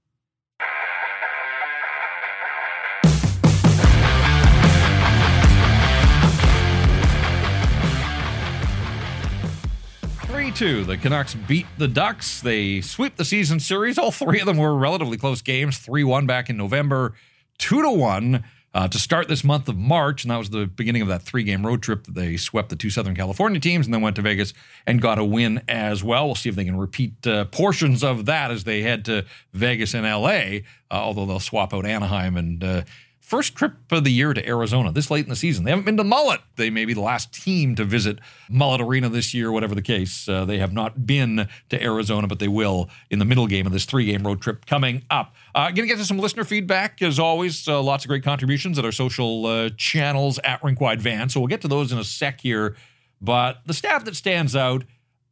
The Canucks beat the Ducks. They sweep the season series. All three of them were relatively close games. 3-1 back in November, 2-1 to start this month of March. And that was the beginning of that 3-game road trip that they swept the 2 Southern California teams and then went to Vegas and got a win as well. We'll see if they can repeat portions of that as they head to Vegas and LA, although they'll swap out Anaheim and first trip of the year to Arizona this late in the season. They haven't been to Mullet. They may be the last team to visit Mullet Arena this year, whatever the case. They have not been to Arizona, but they will in the middle game of this 3-game road trip coming up. Going to get to some listener feedback, as always. Lots of great contributions at our social channels at Rinkwide Van. So we'll get to those in a sec here. But the stat that stands out,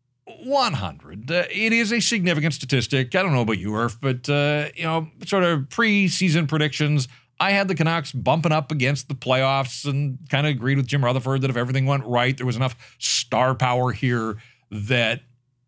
100. It is a significant statistic. I don't know about you, Irf, but, sort of preseason predictions, I had the Canucks bumping up against the playoffs and kind of agreed with Jim Rutherford that if everything went right, there was enough star power here that,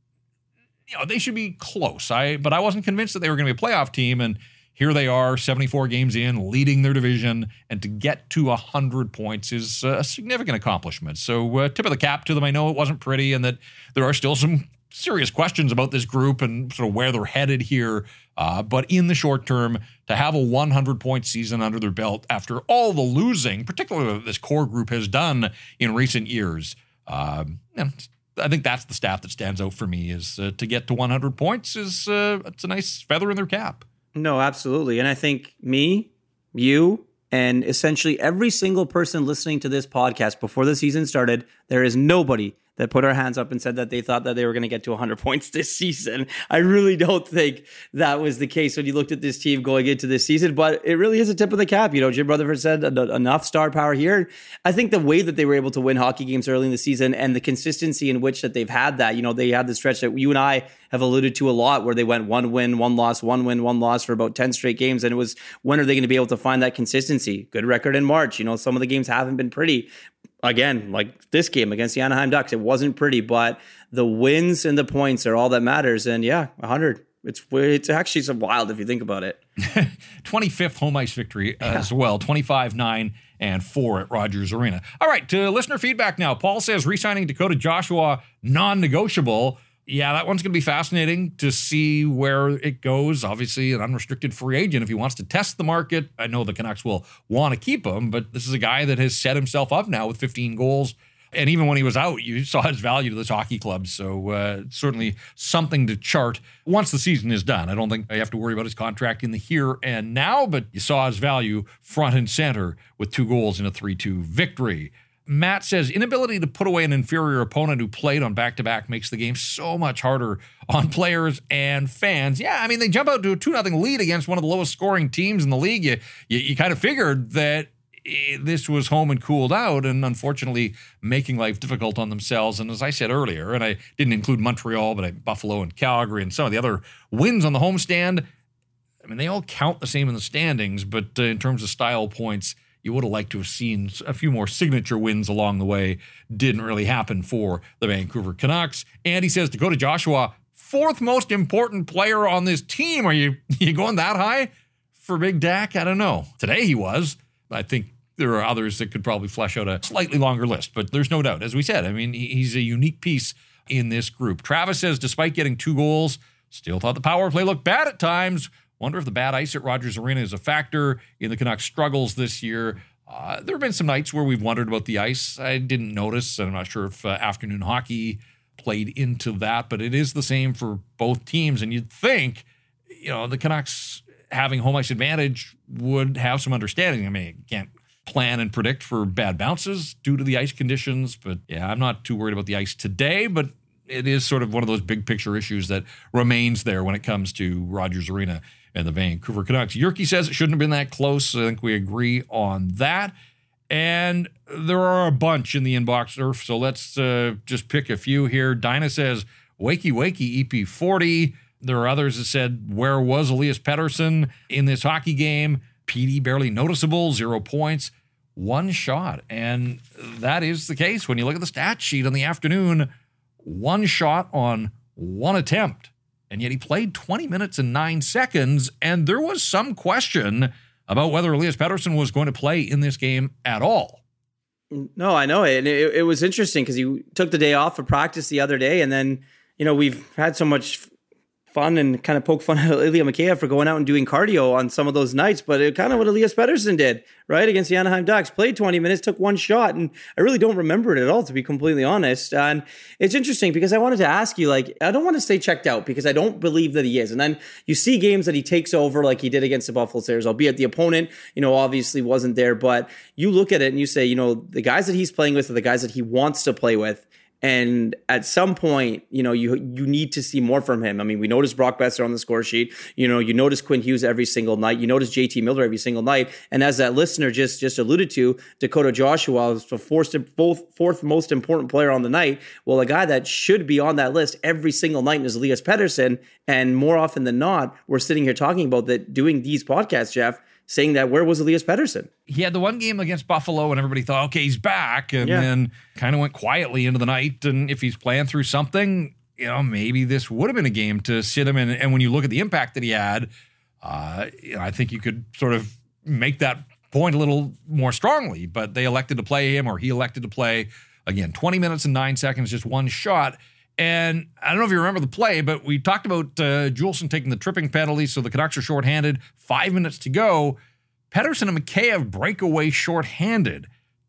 they should be close. But I wasn't convinced that they were going to be a playoff team, and here they are, 74 games in, leading their division, and to get to 100 points is a significant accomplishment. So tip of the cap to them. I know it wasn't pretty and that there are still some serious questions about this group and sort of where they're headed here. But in the short term, to have a 100-point season under their belt after all the losing, particularly that this core group has done in recent years, I think that's the stat that stands out for me is to get to 100 points it's a nice feather in their cap. No, absolutely. And I think me, you, and essentially every single person listening to this podcast before the season started, there is nobody that put our hands up and said that they thought that they were going to get to 100 points this season. I really don't think that was the case when you looked at this team going into this season, but it really is a tip of the cap. Jim Rutherford said enough star power here. I think the way that they were able to win hockey games early in the season and the consistency in which that they've had that, they had the stretch that you and I have alluded to a lot where they went 1 win, 1 loss, 1 win, 1 loss for about 10 straight games. And it was, when are they going to be able to find that consistency? Good record in March. Some of the games haven't been pretty. Again, like this game against the Anaheim Ducks, it wasn't pretty, but the wins and the points are all that matters. And 100. It's actually so wild if you think about it. 25th home ice victory as well, 25-9 and 4 at Rogers Arena. All right, to listener feedback now. Paul says re-signing Dakota Joshua non-negotiable. Yeah, that one's going to be fascinating to see where it goes. Obviously, an unrestricted free agent if he wants to test the market. I know the Canucks will want to keep him, but this is a guy that has set himself up now with 15 goals. And even when he was out, you saw his value to this hockey club. So certainly something to chart once the season is done. I don't think I have to worry about his contract in the here and now, but you saw his value front and center with 2 goals in a 3-2 victory. Matt says, inability to put away an inferior opponent who played on back-to-back makes the game so much harder on players and fans. Yeah, they jump out to a 2-0 lead against one of the lowest scoring teams in the league. You kind of figured that this was home and cooled out and unfortunately making life difficult on themselves. And as I said earlier, and I didn't include Montreal, but Buffalo and Calgary and some of the other wins on the homestand, they all count the same in the standings, but in terms of style points, you would have liked to have seen a few more signature wins along the way. Didn't really happen for the Vancouver Canucks. And he says, Dakota Joshua, 4th most important player on this team. Are you going that high for Big Dak? I don't know. Today he was. I think there are others that could probably flesh out a slightly longer list, but there's no doubt. As we said, he's a unique piece in this group. Travis says, despite getting 2 goals, still thought the power play looked bad at times. Wonder if the bad ice at Rogers Arena is a factor in the Canucks' struggles this year. There have been some nights where we've wondered about the ice. I didn't notice. I'm not sure if afternoon hockey played into that, but it is the same for both teams. And you'd think, the Canucks having home ice advantage would have some understanding. You can't plan and predict for bad bounces due to the ice conditions, but yeah, I'm not too worried about the ice today, but it is sort of one of those big picture issues that remains there when it comes to Rogers Arena and the Vancouver Canucks. Yerke says it shouldn't have been that close. I think we agree on that. And there are a bunch in the inbox, Irf, so let's just pick a few here. Dinah says, wakey, EP40. There are others that said, where was Elias Pettersson in this hockey game? PD barely noticeable, 0 points. one shot. And that is the case. When you look at the stat sheet on the afternoon, one shot on one attempt. And yet he played 20 minutes and 9 seconds. And there was some question about whether Elias Pettersson was going to play in this game at all. No, I know it. It was interesting because he took the day off for practice the other day. And then, we've had so much fun and kind of poke fun at Ilya Mikheyev for going out and doing cardio on some of those nights, but it kind of what Elias Pettersson did, right? Against the Anaheim Ducks, played 20 minutes, took one shot, and I really don't remember it at all, to be completely honest. And it's interesting because I wanted to ask you, I don't want to stay checked out because I don't believe that he is. And then you see games that he takes over like he did against the Buffalo Sabres, albeit the opponent, obviously wasn't there, but you look at it and you say, the guys that he's playing with are the guys that he wants to play with. And at some point, you need to see more from him. I mean, we noticed Brock Boeser on the score sheet. You notice Quinn Hughes every single night. You notice JT Miller every single night. And as that listener just alluded to, Dakota Joshua was the fourth most important player on the night. Well, a guy that should be on that list every single night is Elias Pettersson. And more often than not, we're sitting here talking about that, doing these podcasts, Jeff, saying that where was Elias Pettersson? He had the one game against Buffalo and everybody thought, okay, he's back. And then kind of went quietly into the night. And if he's playing through something, maybe this would have been a game to sit him in. And when you look at the impact that he had, I think you could sort of make that point a little more strongly. But they elected to play him, or he elected to play, again, 20 minutes and 9 seconds, just one shot. And I don't know if you remember the play, but we talked about Juleson taking the tripping penalty, so the Canucks are shorthanded. 5 minutes to go. Pettersson and Mikheyev break away shorthanded,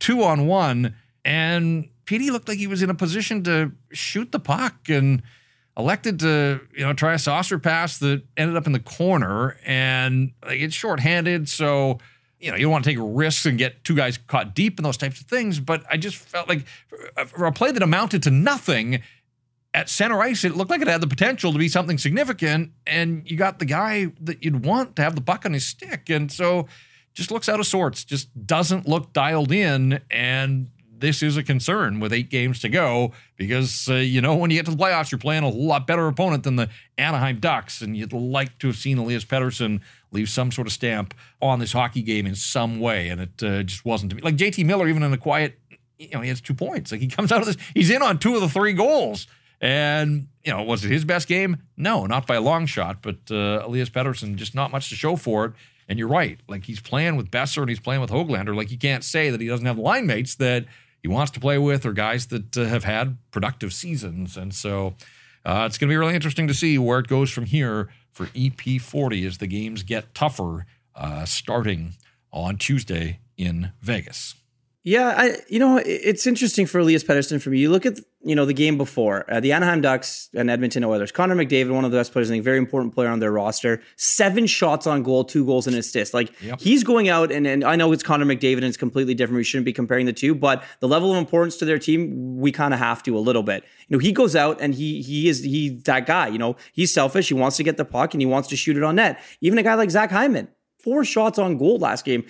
2-on-1, and Petey looked like he was in a position to shoot the puck and elected to try a saucer pass that ended up in the corner, and it's shorthanded, so you don't want to take risks and get two guys caught deep in those types of things. But I just felt like for a play that amounted to nothing, at center ice, it looked like it had the potential to be something significant, and you got the guy that you'd want to have the puck on his stick, and so just looks out of sorts, just doesn't look dialed in, and this is a concern with 8 games to go because, when you get to the playoffs, you're playing a lot better opponent than the Anaheim Ducks, and you'd like to have seen Elias Pettersson leave some sort of stamp on this hockey game in some way, and it just wasn't to me. Like JT Miller, even in the quiet, he has 2 points. Like he comes out of this, he's in on 2 of the 3 goals. And, was it his best game? No, not by a long shot, but Elias Pettersson, just not much to show for it. And you're right. Like, he's playing with Boeser and he's playing with Höglander. Like, you can't say that he doesn't have line mates that he wants to play with or guys that have had productive seasons. And so it's going to be really interesting to see where it goes from here for EP40 as the games get tougher starting on Tuesday in Vegas. Yeah, it's interesting for Elias Pettersson for me. You look at, the game before, the Anaheim Ducks and Edmonton Oilers. Connor McDavid, one of the best players, I think, very important player on their roster. 7 shots on goal, 2 goals and assists. He's going out, and I know it's Connor McDavid and it's completely different. We shouldn't be comparing the two, but the level of importance to their team, we kind of have to a little bit. He goes out and he's that guy. He's selfish. He wants to get the puck and he wants to shoot it on net. Even a guy like Zach Hyman. 4 shots on goal last game.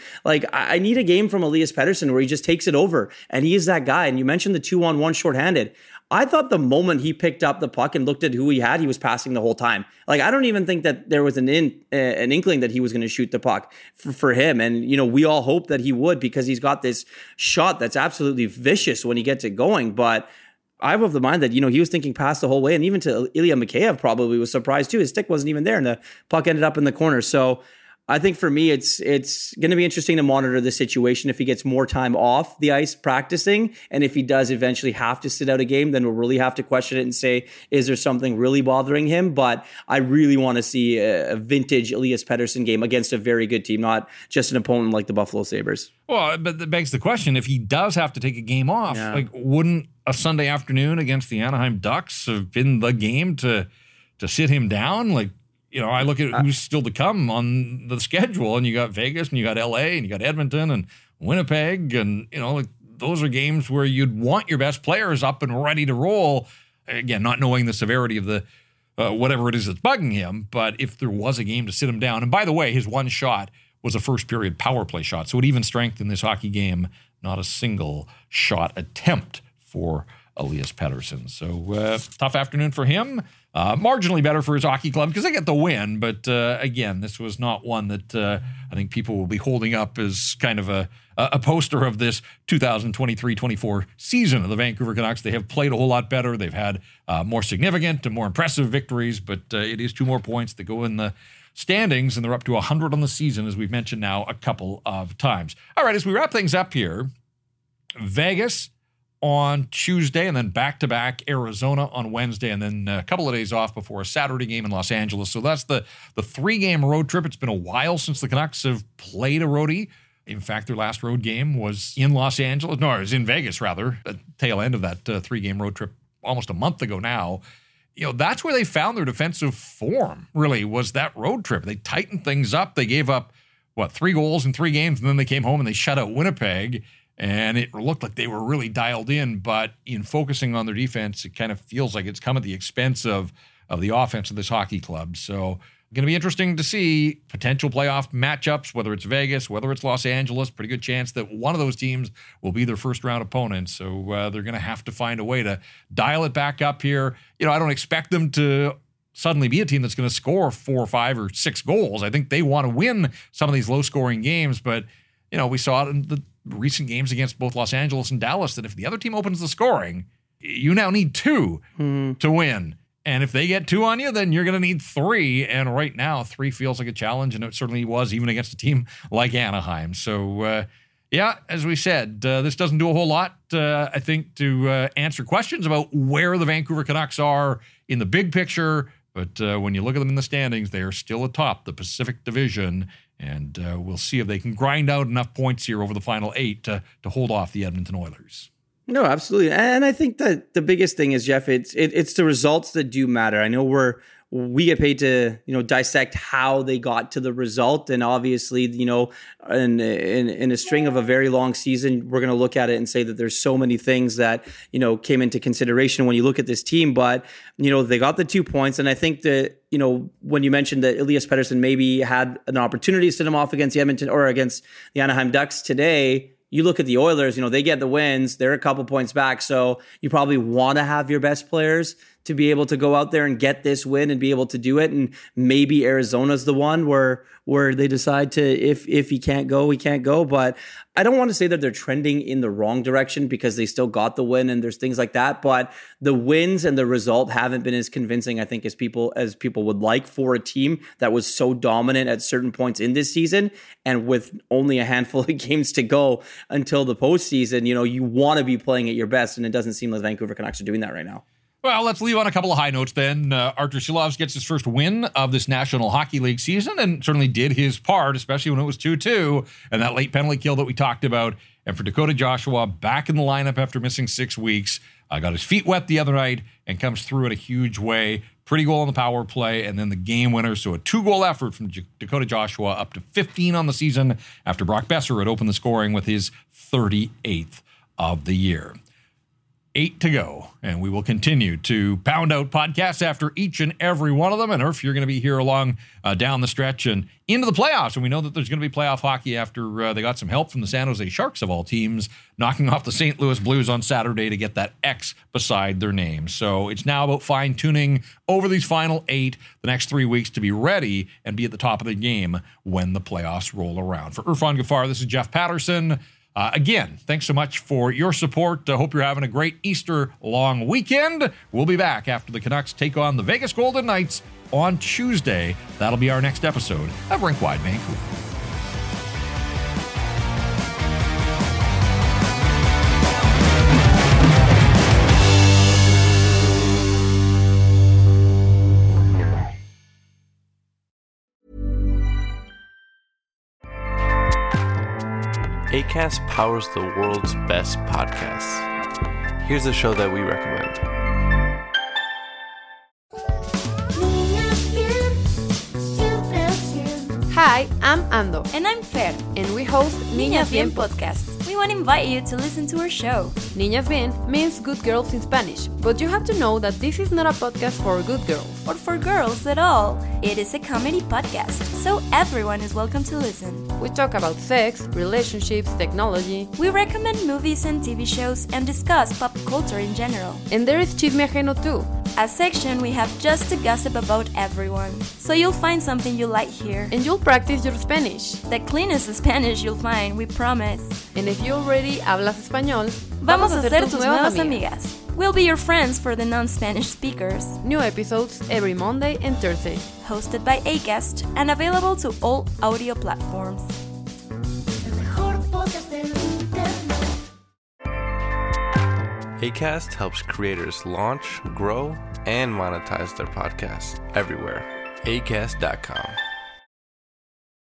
I need a game from Elias Pettersson where he just takes it over, and he is that guy. And you mentioned the 2-on-1 shorthanded. I thought the moment he picked up the puck and looked at who he had, he was passing the whole time. I don't even think that there was an inkling that he was going to shoot the puck for him. And, we all hope that he would because he's got this shot that's absolutely vicious when he gets it going. But I'm of the mind that, he was thinking pass the whole way. And even to Ilya Mikheyev probably was surprised too. His stick wasn't even there and the puck ended up in the corner. So I think for me, it's going to be interesting to monitor the situation if he gets more time off the ice practicing. And if he does eventually have to sit out a game, then we'll really have to question it and say, is there something really bothering him? But I really want to see a vintage Elias Pettersson game against a very good team, not just an opponent like the Buffalo Sabres. Well, but that begs the question, if he does have to take a game off, wouldn't a Sunday afternoon against the Anaheim Ducks have been the game to sit him down? I look at who's still to come on the schedule, and you got Vegas, and you got LA, and you got Edmonton, and Winnipeg, and, those are games where you'd want your best players up and ready to roll. Again, not knowing the severity of the whatever it is that's bugging him, but if there was a game to sit him down, and by the way, his one shot was a first period power play shot, so it even strengthened this hockey game, not a single shot attempt for Elias Pettersson. So tough afternoon for him. Marginally better for his hockey club because they get the win. But again, this was not one that I think people will be holding up as kind of a poster of this 2023-24 season of the Vancouver Canucks. They have played a whole lot better. They've had more significant and more impressive victories, but it is 2 more points that go in the standings, and they're up to 100 on the season, as we've mentioned now a couple of times. All right, as we wrap things up here, Vegas on Tuesday, and then back-to-back Arizona on Wednesday, and then a couple of days off before a Saturday game in Los Angeles. So that's the 3-game road trip. It's been a while since the Canucks have played a roadie. In fact, their last road game was in Los Angeles. No, it was in Vegas, rather, at the tail end of that 3-game road trip almost a month ago now. You know, that's where they found their defensive form, really, was that road trip. They tightened things up. They gave up, 3 goals in 3 games, and then they came home and they shut out Winnipeg. And it looked like they were really dialed in, but in focusing on their defense, it kind of feels like it's come at the expense of the offense of this hockey club. So going to be interesting to see potential playoff matchups, whether it's Vegas, whether it's Los Angeles. Pretty good chance that one of those teams will be their first-round opponent. So they're going to have to find a way to dial it back up here. You know, I don't expect them to suddenly be a team that's going to score 4 or 5 or 6 goals. I think they want to win some of these low-scoring games, but, you know, we saw it in the recent games against both Los Angeles and Dallas that if the other team opens the scoring, you now need 2 to win. And if they get 2 on you, then you're going to need 3. And right now, 3 feels like a challenge, and it certainly was even against a team like Anaheim. So, as we said, this doesn't do a whole lot, I think, to answer questions about where the Vancouver Canucks are in the big picture. But when you look at them in the standings, they are still atop the Pacific Division. And we'll see if they can grind out enough points here over the final 8 to hold off the Edmonton Oilers. No, absolutely. And I think that the biggest thing is, Jeff, it's the results that do matter. I know we get paid to, dissect how they got to the result. And obviously, in a string of a very long season, we're going to look at it and say that there's so many things that, came into consideration when you look at this team. But, they got the 2 points. And I think that, when you mentioned that Elias Pettersson maybe had an opportunity to send him off against the Edmonton or against the Anaheim Ducks today, you look at the Oilers, they get the wins. They're a couple points back. So you probably want to have your best players to be able to go out there and get this win and be able to do it. And maybe Arizona's the one where they decide to, if he can't go, he can't go. But I don't want to say that they're trending in the wrong direction because they still got the win and there's things like that. But the wins and the result haven't been as convincing, I think, as people would like for a team that was so dominant at certain points in this season. And with only a handful of games to go until the postseason, you want to be playing at your best. And it doesn't seem like Vancouver Canucks are doing that right now. Well, let's leave on a couple of high notes then. Artur Silovs gets his first win of this National Hockey League season and certainly did his part, especially when it was 2-2 and that late penalty kill that we talked about. And for Dakota Joshua, back in the lineup after missing 6 weeks, got his feet wet the other night and comes through in a huge way. Pretty goal on the power play and then the game winner. So a 2-goal effort from Dakota Joshua, up to 15 on the season after Brock Besser had opened the scoring with his 38th of the year. 8 to go, and we will continue to pound out podcasts after each and every one of them. And Irf, you're going to be here along down the stretch and into the playoffs. And we know that there's going to be playoff hockey after they got some help from the San Jose Sharks, of all teams, knocking off the St. Louis Blues on Saturday to get that X beside their name. So it's now about fine-tuning over these final 8, the next 3 weeks, to be ready and be at the top of the game when the playoffs roll around. For Irfan Gaffar, this is Jeff Patterson. Again, thanks so much for your support. I hope you're having a great Easter long weekend. We'll be back after the Canucks take on the Vegas Golden Knights on Tuesday. That'll be our next episode of Rink Wide Vancouver. Acast powers the world's best podcasts. Here's a show that we recommend. Hi, I'm Ando. And I'm Fer. And we host Niñas Bien Podcast. We want to invite you to listen to our show. Niñas Bien means good girls in Spanish, but you have to know that this is not a podcast for good girls. Or for girls at all. It is a comedy podcast, so everyone is welcome to listen. We talk about sex, relationships, technology. We recommend movies and TV shows and discuss pop culture in general. And there is Chisme Ajeno too. A section we have just to gossip about everyone. So you'll find something you like here. And you'll practice your Spanish. The cleanest Spanish you'll find, we promise. And if you already hablas español, vamos a ser tus nuevas amigas. We'll be your friends for the non-Spanish speakers. New episodes every Monday and Thursday. Hosted by Acast and available to all audio platforms. Acast helps creators launch, grow, and monetize their podcasts everywhere. Acast.com.